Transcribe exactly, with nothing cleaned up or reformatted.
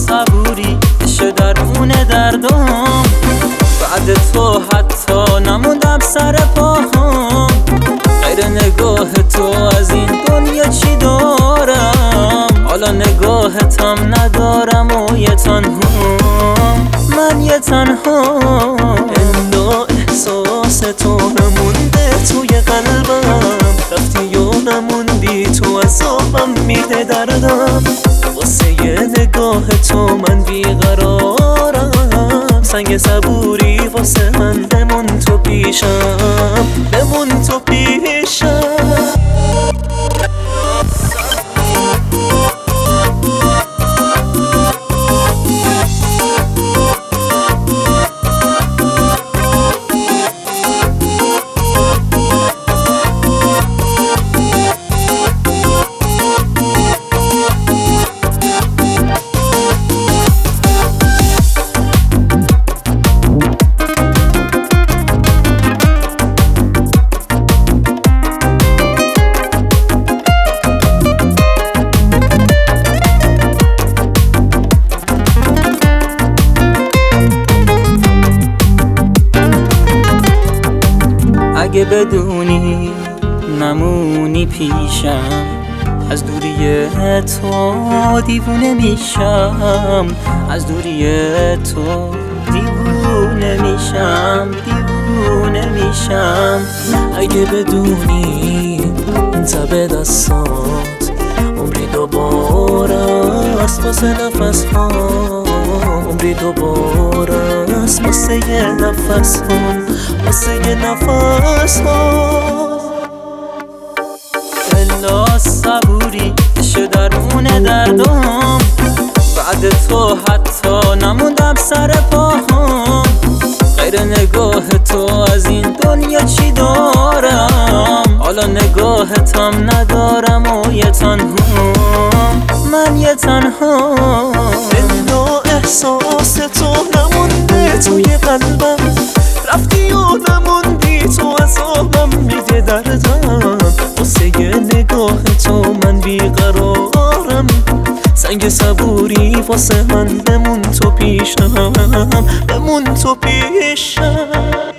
صبوری عشق درون دردم، بعد تو حتی نموندم سر پاهم. غیر نگاه تو از این دنیا چی دارم؟ حالا نگاهتم ندارم و یه تنهام، من یه تنهام. الا احساس تو نمونده توی قلبم، رفتی و نموندی تو عذابم میده دردم. واسه یه نگاه تو من بیقرارم، سنگ صبوری واسه من بمون تو پیشم، بمون تو پیشم. اگه بدونی نمونی پیشم، از دوری تو دیوونه میشم، از دوری تو دیوونه میشم، دیوونه میشم. اگه بدونی تب دستات عمری دوباره است واسه نفس ها، عمری دوباره است واسه یه نفس ها، واسه یه نفس ها. الا صبوری عشق درون دردم، بعد تو حتی نموندم سر پاهم. غیر نگاه تو از این دنیا چی دارم؟ حالا نگاهتم ندارم و یه تنهام، من یه تنهام. الا احساس تو نمونده توی قلبم، رفتی و نموندی تو عذابم میده دردم. واسه یه نگاه تو من بیقرارم، سنگ صبوری واسه من بمون تو پیشم، بمون تو پیشم.